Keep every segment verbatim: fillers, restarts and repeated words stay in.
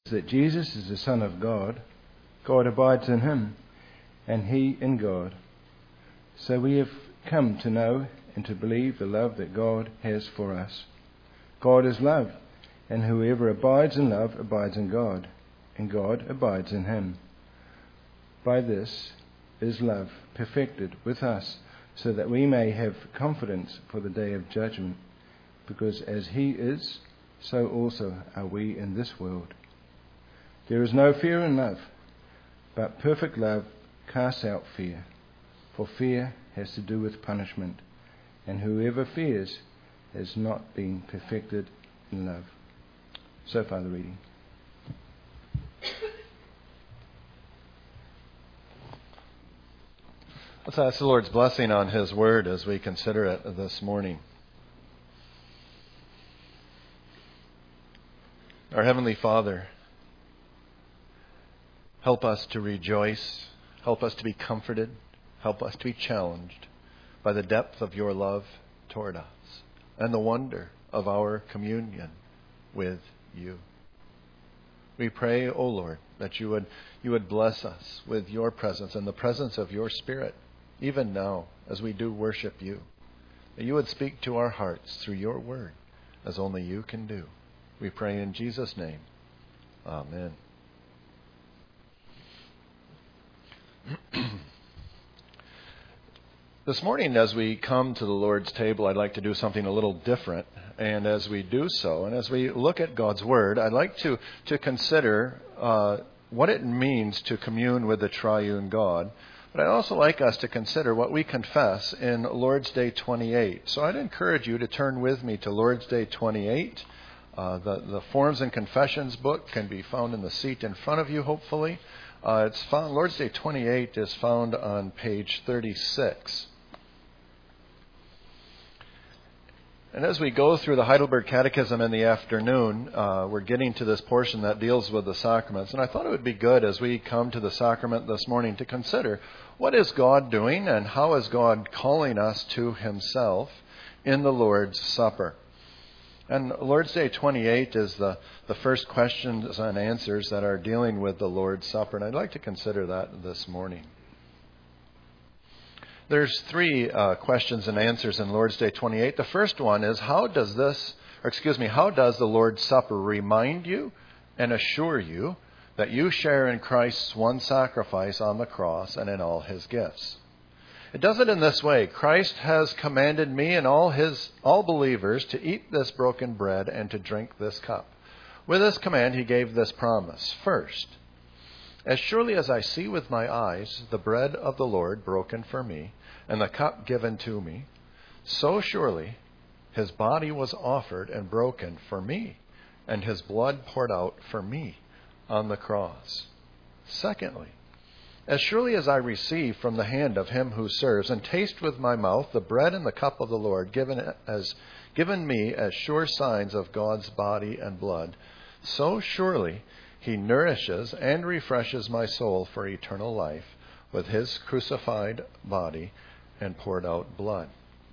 that Jesus is the Son of God, God abides in him, and he in God. So we have come to know and to believe the love that God has for us. God is love, and whoever abides in love abides in God, and God abides in him. By this is love perfected with us, so that we may have confidence for the day of judgment, because as he is, so also are we in this world. There is no fear in love, but perfect love casts out fear, for fear has to do with punishment, and whoever fears has not been perfected in love. So far the reading. Let's ask the Lord's blessing on his word as we consider it this morning. Our Heavenly Father, help us to rejoice, help us to be comforted, help us to be challenged by the depth of your love toward us and the wonder of our communion with you. We pray, O Lord, that you would you would bless us with your presence and the presence of your Spirit, even now as we do worship you, that you would speak to our hearts through your word as only you can do. We pray in Jesus' name. Amen. This morning, as we come to the Lord's table, I'd like to do something a little different. And as we do so, and as we look at God's Word, I'd like to, to consider uh, what it means to commune with the triune God. But I'd also like us to consider what we confess in Lord's Day twenty-eight. So I'd encourage you to turn with me to Lord's Day twenty-eight. Uh, the, the Forms and Confessions book can be found in the seat in front of you, hopefully. Uh, it's found, Lord's Day twenty-eight is found on page thirty-six. And as we go through the Heidelberg Catechism in the afternoon, uh, we're getting to this portion that deals with the sacraments. And I thought it would be good as we come to the sacrament this morning to consider what is God doing and how is God calling us to himself in the Lord's Supper. And Lord's Day twenty-eight is the, the first questions and answers that are dealing with the Lord's Supper. And I'd like to consider that this morning. There's three uh, questions and answers in Lord's Day twenty-eight. The first one is, how does this, or excuse me, how does the Lord's Supper remind you and assure you that you share in Christ's one sacrifice on the cross and in all his gifts? It does it in this way. Christ has commanded me and all his all believers to eat this broken bread and to drink this cup. With this command, he gave this promise. First, as surely as I see with my eyes the bread of the Lord broken for me and the cup given to me, so surely his body was offered and broken for me and his blood poured out for me on the cross. Secondly, as surely as I receive from the hand of him who serves and taste with my mouth the bread and the cup of the Lord given as given me as sure signs of God's body and blood, so surely he nourishes and refreshes my soul for eternal life with his crucified body and poured out blood.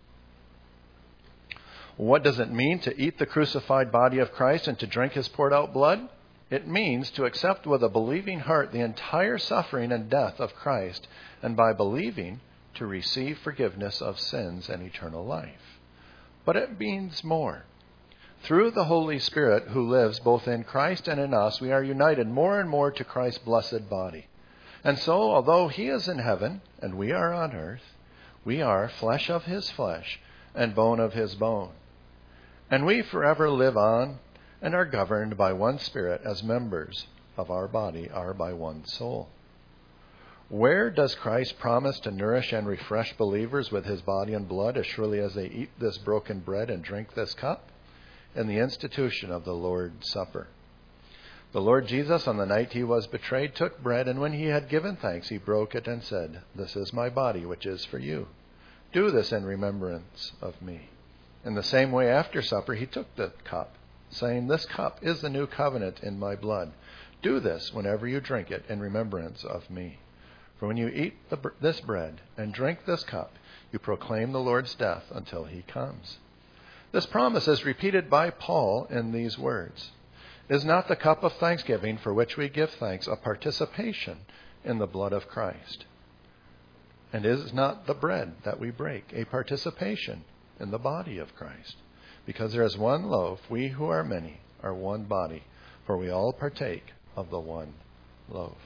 What does it mean to eat the crucified body of Christ and to drink his poured out blood? It means to accept with a believing heart the entire suffering and death of Christ, and by believing, to receive forgiveness of sins and eternal life. But it means more. Through the Holy Spirit who lives both in Christ and in us, we are united more and more to Christ's blessed body. And so, although he is in heaven and we are on earth, we are flesh of his flesh and bone of his bone. And we forever live on and are governed by one Spirit as members of our body are by one soul. Where does Christ promise to nourish and refresh believers with his body and blood as surely as they eat this broken bread and drink this cup? In the institution of the Lord's Supper. The Lord Jesus, on the night he was betrayed, took bread, and when he had given thanks, he broke it and said, "This is my body, which is for you. Do this in remembrance of me." In the same way, after supper, he took the cup, saying, "This cup is the new covenant in my blood. Do this whenever you drink it in remembrance of me. For when you eat the, this bread and drink this cup, you proclaim the Lord's death until he comes." This promise is repeated by Paul in these words. Is not the cup of thanksgiving for which we give thanks a participation in the blood of Christ? And is not the bread that we break a participation in the body of Christ? Because there is one loaf, we who are many are one body, for we all partake of the one loaf.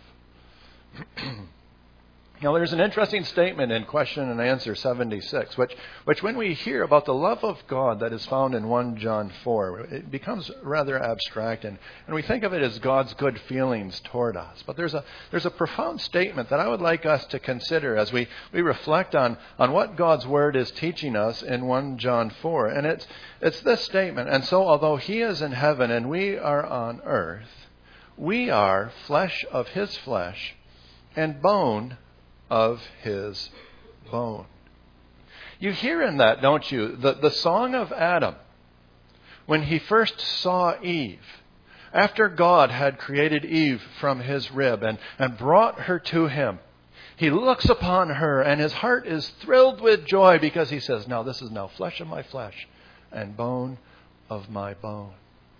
Now, there's an interesting statement in question and answer seventy-six, which, which when we hear about the love of God that is found in First John four, it becomes rather abstract, and, and we think of it as God's good feelings toward us. But there's a there's a profound statement that I would like us to consider as we, we reflect on, on what God's Word is teaching us in First John four. And it's it's this statement: and so although He is in heaven and we are on earth, we are flesh of His flesh and bone of His bone. You hear in that, don't you, the, the song of Adam when he first saw Eve, after God had created Eve from his rib and, and brought her to him. He looks upon her and his heart is thrilled with joy because he says, now this is now flesh of my flesh and bone of my bone.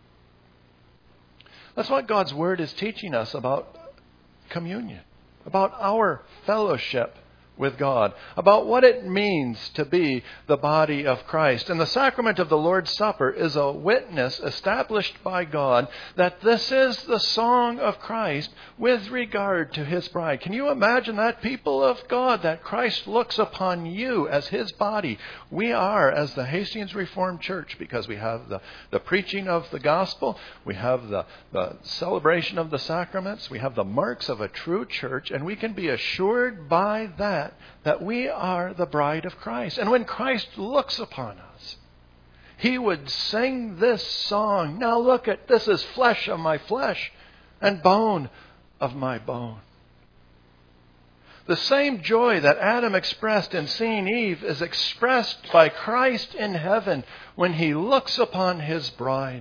That's what God's Word is teaching us about communion, about our fellowship with God, about what it means to be the body of Christ. And the sacrament of the Lord's Supper is a witness established by God that this is the song of Christ with regard to His bride. Can you imagine that, people of God, that Christ looks upon you as His body? We are, as the Hastings Reformed Church, because we have the, the preaching of the gospel, we have the, the celebration of the sacraments, we have the marks of a true church, and we can be assured by that that we are the bride of Christ. And when Christ looks upon us, He would sing this song. Now look at, this is flesh of my flesh and bone of my bone. The same joy that Adam expressed in seeing Eve is expressed by Christ in heaven when He looks upon His bride.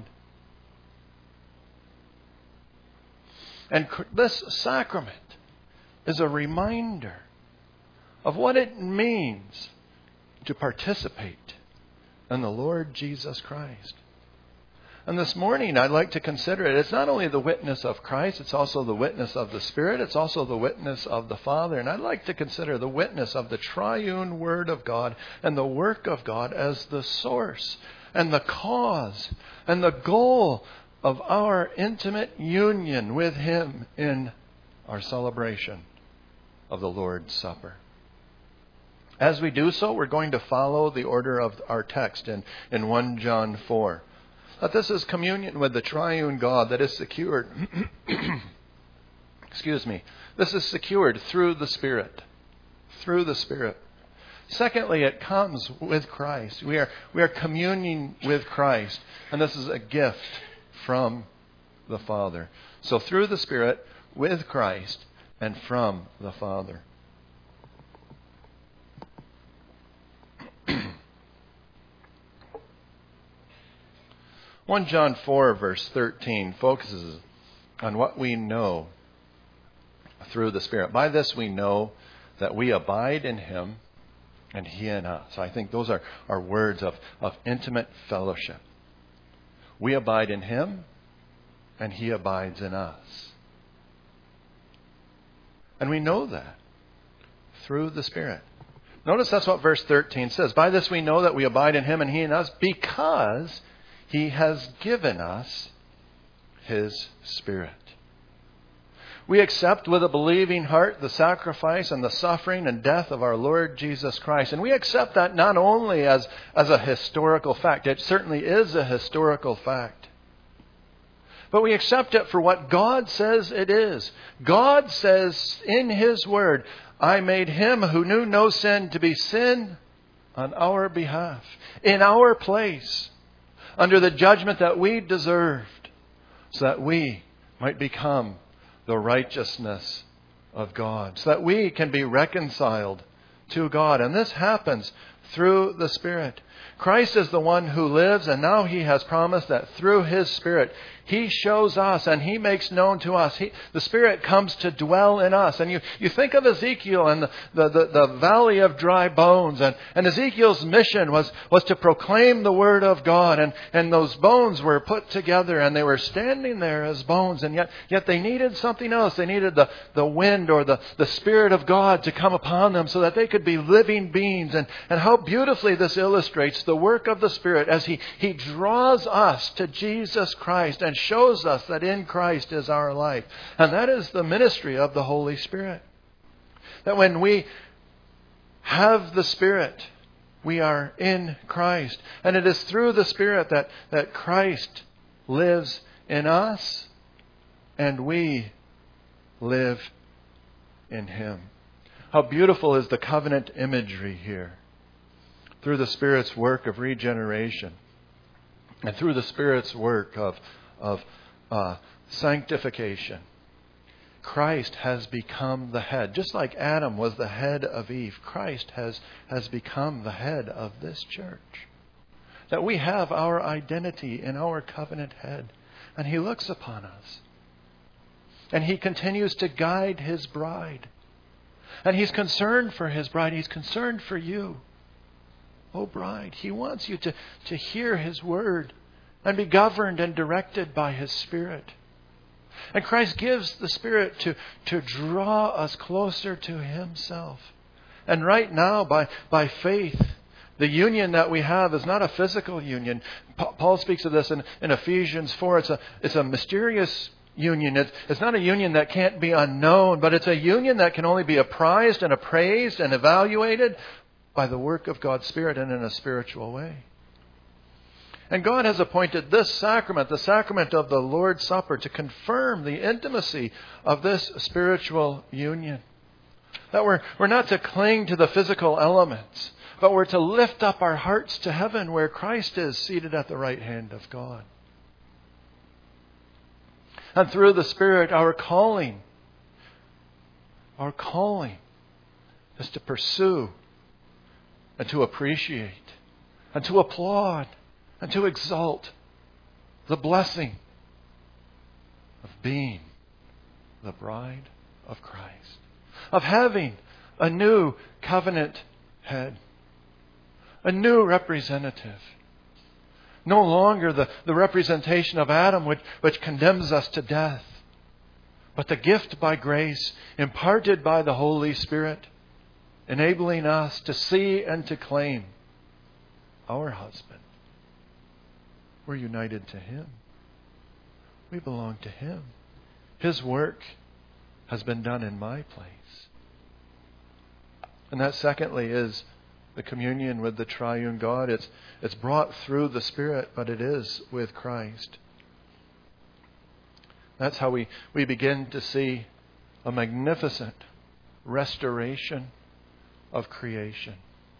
And this sacrament is a reminder of what it means to participate in the Lord Jesus Christ. And this morning I'd like to consider it. It's not only the witness of Christ, it's also the witness of the Spirit, it's also the witness of the Father. And I'd like to consider the witness of the triune Word of God and the work of God as the source and the cause and the goal of our intimate union with Him in our celebration of the Lord's Supper. As we do so, we're going to follow the order of our text in, in First John four. That this is communion with the triune God that is secured. Excuse me. This is secured through the Spirit. Through the Spirit. Secondly, it comes with Christ. We are, we are communing with Christ. And this is a gift from the Father. So through the Spirit, with Christ, and from the Father. First John four verse thirteen focuses on what we know through the Spirit. By this we know that we abide in Him and He in us. I think those are, are words of, of intimate fellowship. We abide in Him and He abides in us. And we know that through the Spirit. Notice that's what verse thirteen says. By this we know that we abide in Him and He in us because He has given us His Spirit. We accept with a believing heart the sacrifice and the suffering and death of our Lord Jesus Christ. And we accept that not only as, as a historical fact. It certainly is a historical fact. But we accept it for what God says it is. God says in His Word, I made Him who knew no sin to be sin on our behalf, in our place, under the judgment that we deserved, so that we might become the righteousness of God, so that we can be reconciled to God. And this happens through the Spirit. Christ is the one who lives, and now He has promised that through His Spirit, He shows us and He makes known to us. He, the Spirit comes to dwell in us. And you, you think of Ezekiel and the, the, the, the valley of dry bones. And, and Ezekiel's mission was, was to proclaim the Word of God. And, and those bones were put together and they were standing there as bones. And yet, yet they needed something else. They needed the, the wind or the, the Spirit of God to come upon them so that they could be living beings. And, and how beautifully this illustrates the work of the Spirit as He, He draws us to Jesus Christ and shows us that in Christ is our life. And that is the ministry of the Holy Spirit. That when we have the Spirit, we are in Christ. And it is through the Spirit that, that Christ lives in us and we live in Him. How beautiful is the covenant imagery here. Through the Spirit's work of regeneration and through the Spirit's work of, of uh, sanctification, Christ has become the head. Just like Adam was the head of Eve, Christ has, has become the head of this church. That we have our identity in our covenant head. And He looks upon us. And He continues to guide His bride. And He's concerned for His bride. He's concerned for you. Oh, bride, He wants you to, to hear His word and be governed and directed by His Spirit. And Christ gives the Spirit to, to draw us closer to Himself. And right now, by, by faith, the union that we have is not a physical union. Pa- Paul speaks of this in, in Ephesians four. It's a, it's a mysterious union. It's, it's not a union that can't be unknown, but it's a union that can only be apprised and appraised and evaluated by the work of God's Spirit and in a spiritual way. And God has appointed this sacrament, the sacrament of the Lord's Supper, to confirm the intimacy of this spiritual union. That we're, we're not to cling to the physical elements, but we're to lift up our hearts to heaven where Christ is seated at the right hand of God. And through the Spirit, our calling, our calling is to pursue and to appreciate, and to applaud, and to exalt the blessing of being the bride of Christ, of having a new covenant head, a new representative. No longer the, the representation of Adam which, which condemns us to death, but the gift by grace imparted by the Holy Spirit, enabling us to see and to claim our husband. We're united to Him. We belong to Him. His work has been done in my place. And that, secondly, is the communion with the triune God. It's, it's brought through the Spirit, but it is with Christ. That's how we, we begin to see a magnificent restoration of creation.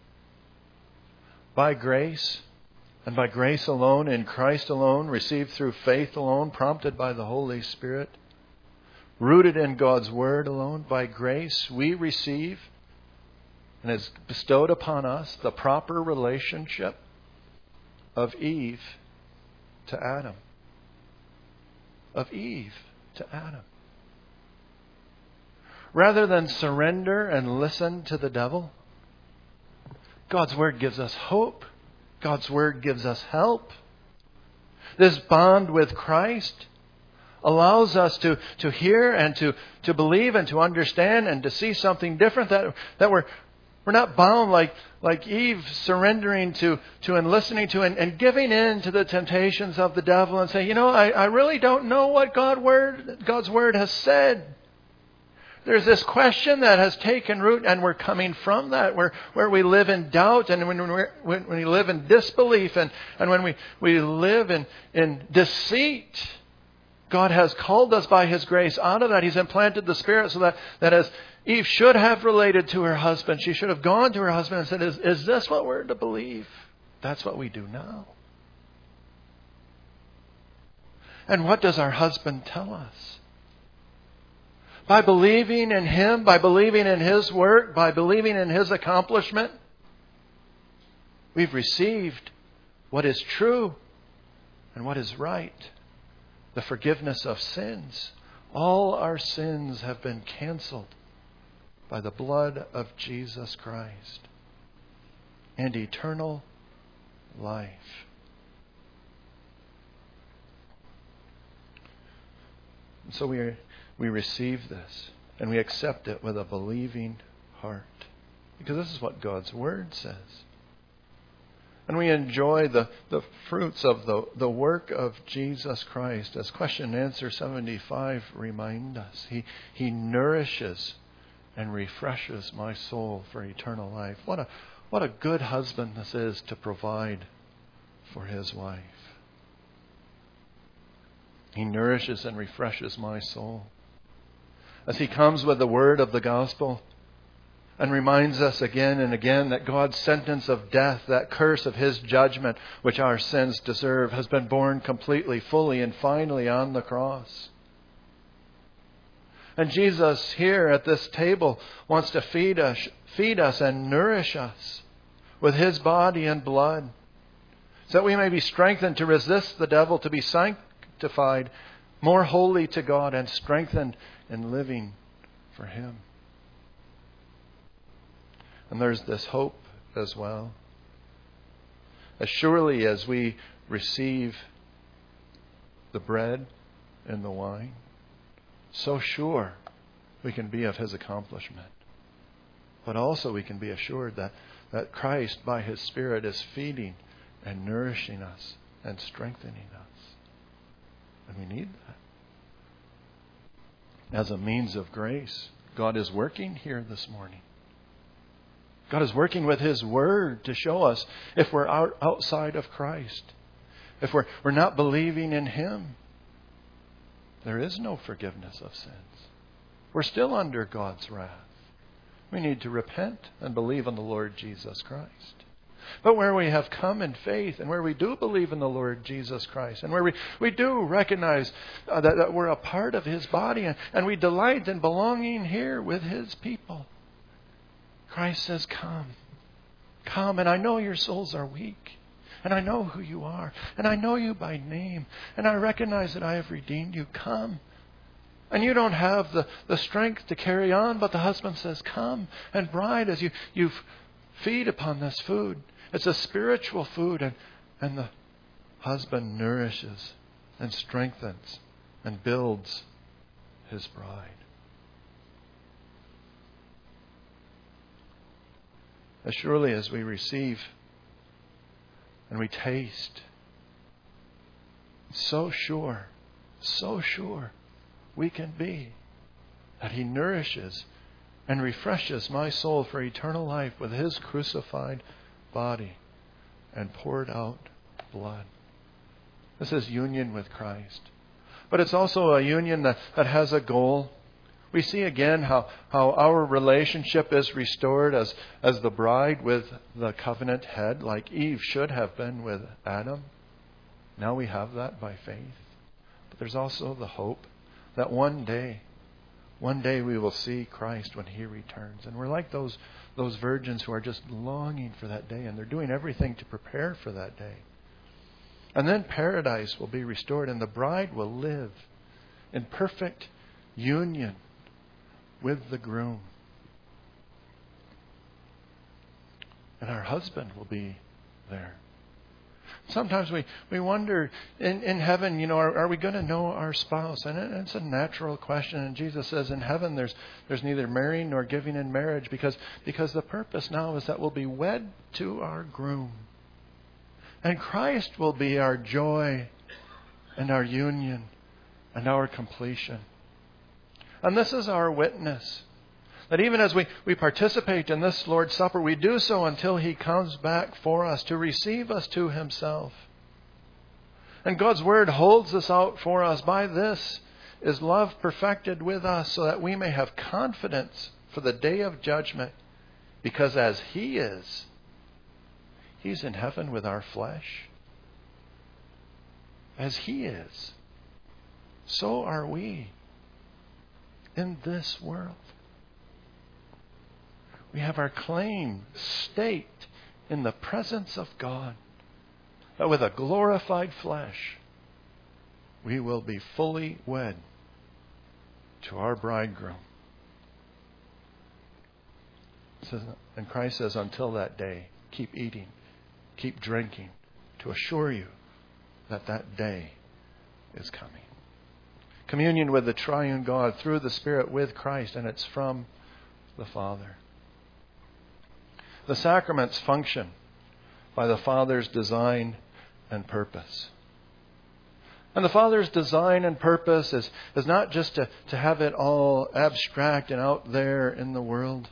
By grace, and by grace alone, in Christ alone, received through faith alone, prompted by the Holy Spirit, rooted in God's Word alone, by grace we receive and is bestowed upon us the proper relationship of Eve to Adam. Of Eve to Adam. Rather than surrender and listen to the devil, God's Word gives us hope. God's Word gives us help. This bond with Christ allows us to, to hear and to, to believe and to understand and to see something different, that, that we're, we're not bound like, like Eve, surrendering to, to and listening to and, and giving in to the temptations of the devil and say, you know, I, I really don't know what God word, God's Word has said. There's this question that has taken root, and we're coming from that, where, where we live in doubt, and when, we're, when, when we live in disbelief, and, and when we, we live in, in deceit. God has called us by His grace out of that. He's implanted the Spirit so that, that as Eve should have related to her husband, she should have gone to her husband and said, is, is this what we're to believe? That's what we do now. And what does our husband tell us? By believing in Him, by believing in His work, by believing in His accomplishment, We've received what is true and what is right. The forgiveness of sins. All our sins have been canceled by the blood of Jesus Christ. And eternal life. And so we we receive this and we accept it with a believing heart. Because this is what God's Word says. And we enjoy the, the fruits of the, the work of Jesus Christ. As question and answer seventy-five remind us. He, he nourishes and refreshes my soul for eternal life. What a, what a good husband this is to provide for his wife. He nourishes and refreshes my soul. As he comes with the word of the gospel and reminds us again and again that God's sentence of death, that curse of his judgment, which our sins deserve, has been borne completely, fully, and finally on the cross. And Jesus here at this table wants to feed us, feed us and nourish us with his body and blood, so that we may be strengthened to resist the devil, to be sanctified, more holy to God, and strengthened in living for him. And there's this hope as well. As surely as we receive the bread and the wine, so sure we can be of his accomplishment. But also we can be assured that, that Christ, by his Spirit, is feeding and nourishing us and strengthening us. And we need that. As a means of grace, God is working here this morning. God is working with his word to show us if we're out, outside of Christ, if we're, we're not believing in him. There is no forgiveness of sins. We're still under God's wrath. We need to repent and believe in the Lord Jesus Christ. But where we have come in faith and where we do believe in the Lord Jesus Christ and where we, we do recognize uh, that, that we're a part of his body and, and we delight in belonging here with his people, Christ says, come. Come, and I know your souls are weak. And I know who you are. And I know you by name. And I recognize that I have redeemed you. Come. And you don't have the, the strength to carry on, but the husband says, come. And bride, as you, you feed upon this food, it's a spiritual food. And, and the husband nourishes and strengthens and builds his bride. As surely as we receive and we taste, so sure, so sure we can be that he nourishes and refreshes my soul for eternal life with his crucified body and poured out blood. This is union with Christ. But it's also a union that, that has a goal. We see again how, how our relationship is restored as, as the bride with the covenant head, like Eve should have been with Adam. Now we have that by faith. But there's also the hope that one day, one day we will see Christ when he returns. And we're like those, those virgins who are just longing for that day, and they're doing everything to prepare for that day. And then paradise will be restored, and the bride will live in perfect union with the groom. And our husband will be there. Sometimes we, we wonder in, in heaven, you know, are, are we going to know our spouse? And it, it's a natural question. And Jesus says in heaven there's there's neither marrying nor giving in marriage because, because the purpose now is that we'll be wed to our groom. And Christ will be our joy and our union and our completion. And this is our witness. That even as we, we participate in this Lord's Supper, we do so until he comes back for us to receive us to himself. And God's Word holds this out for us. By this is love perfected with us so that we may have confidence for the day of judgment. Because as he is, he's in heaven with our flesh. As he is, so are we in this world. We have our claim staked in the presence of God, that with a glorified flesh, we will be fully wed to our bridegroom. And Christ says, until that day, keep eating, keep drinking, to assure you that that day is coming. Communion with the triune God through the Spirit with Christ, and it's from the Father. The sacraments function by the Father's design and purpose. And the Father's design and purpose is, is not just to, to have it all abstract and out there in the world.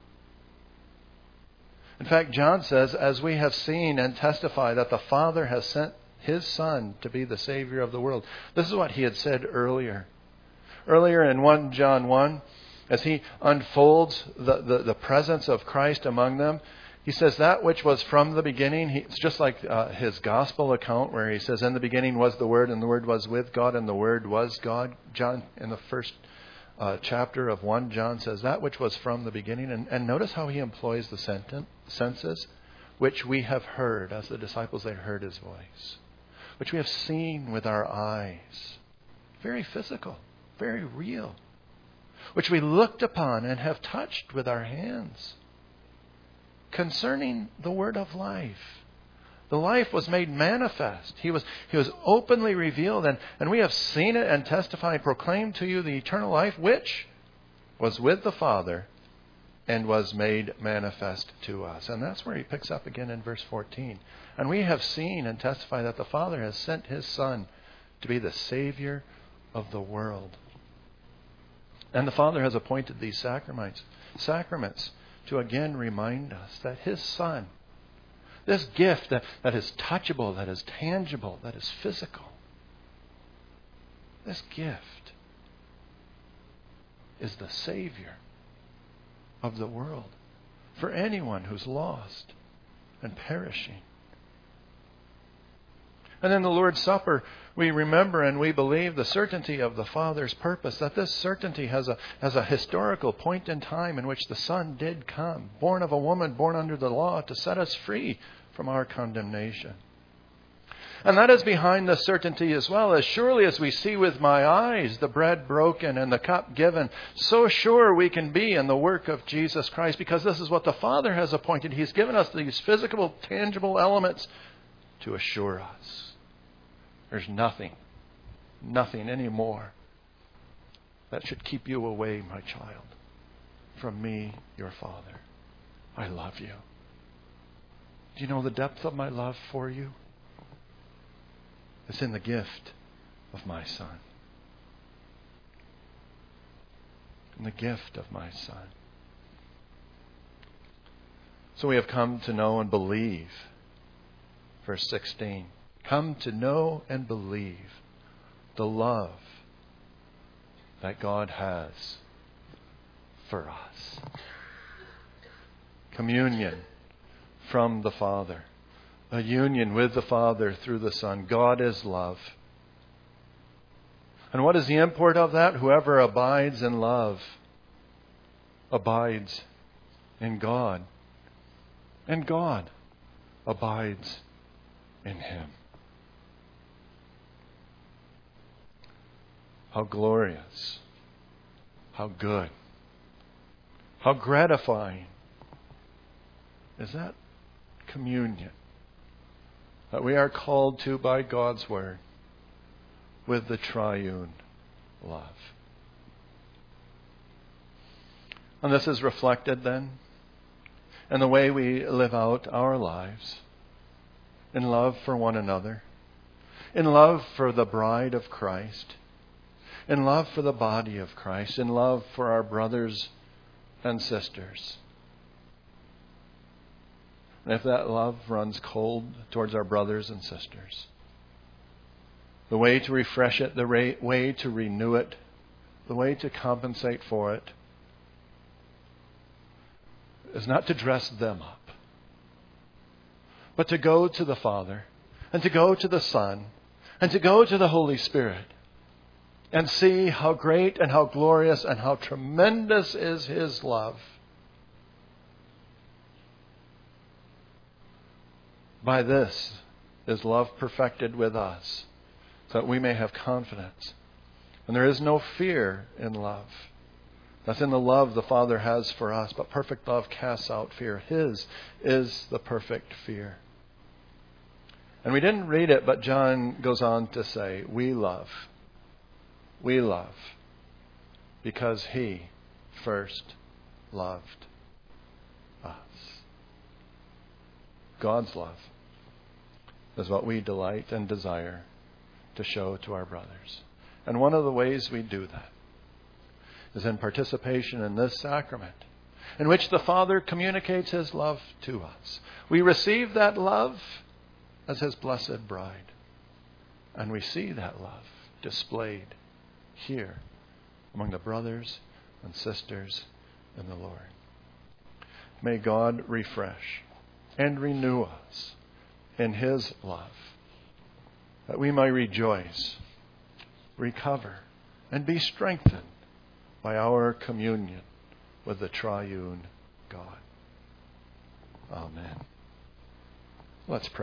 In fact, John says, as we have seen and testify that the Father has sent His Son to be the Savior of the world. This is what He had said earlier. Earlier in First John one, as He unfolds the, the, the presence of Christ among them, He says that which was from the beginning. He, it's just like uh, His Gospel account where He says, in the beginning was the Word, and the Word was with God, and the Word was God. John, in the first uh, chapter of First John, says that which was from the beginning. And, and notice how He employs the sentence, senses, which we have heard, as the disciples, they heard His voice, which we have seen with our eyes. Very physical, very real. Which we looked upon and have touched with our hands. Concerning the word of life. The life was made manifest. He was, he was openly revealed, and, and we have seen it and testified, proclaimed to you the eternal life, which was with the Father and was made manifest to us. And that's where he picks up again in verse fourteen. And we have seen and testified that the Father has sent His Son to be the Savior of the world. And the Father has appointed these sacraments, sacraments to again remind us that His Son, this gift that, that is touchable, that is tangible, that is physical, this gift is the Savior of the world for anyone who's lost and perishing. And in the Lord's Supper, we remember and we believe the certainty of the Father's purpose, that this certainty has a, has a historical point in time in which the Son did come, born of a woman, born under the law, to set us free from our condemnation. And that is behind the certainty as well. As surely as we see with my eyes the bread broken and the cup given, so sure we can be in the work of Jesus Christ, because this is what the Father has appointed. He's given us these physical, tangible elements to assure us. There's nothing, nothing anymore that should keep you away, my child, from me, your Father. I love you. Do you know the depth of my love for you? It's in the gift of my Son. In the gift of my Son. So we have come to know and believe. Verse sixteen. Come to know and believe the love that God has for us. Communion from the Father. A union with the Father through the Son. God is love. And what is the import of that? Whoever abides in love abides in God. And God abides in him. How glorious, how good, how gratifying is that communion that we are called to by God's Word with the triune love. And this is reflected then in the way we live out our lives, in love for one another, in love for the bride of Christ, in love for the body of Christ, in love for our brothers and sisters. And if that love runs cold towards our brothers and sisters, the way to refresh it, the way to renew it, the way to compensate for it is not to dress them up, but to go to the Father and to go to the Son and to go to the Holy Spirit and see how great and how glorious and how tremendous is His love. By this is love perfected with us, so that we may have confidence. And there is no fear in love. That's in the love the Father has for us. But perfect love casts out fear. His is the perfect fear. And we didn't read it, but John goes on to say, we love. We love because He first loved us. God's love is what we delight and desire to show to our brothers. And one of the ways we do that is in participation in this sacrament, in which the Father communicates His love to us. We receive that love as His blessed bride. And we see that love displayed here among the brothers and sisters in the Lord. May God refresh and renew us in His love, that we may rejoice, recover, and be strengthened by our communion with the triune God. Amen. Let's pray.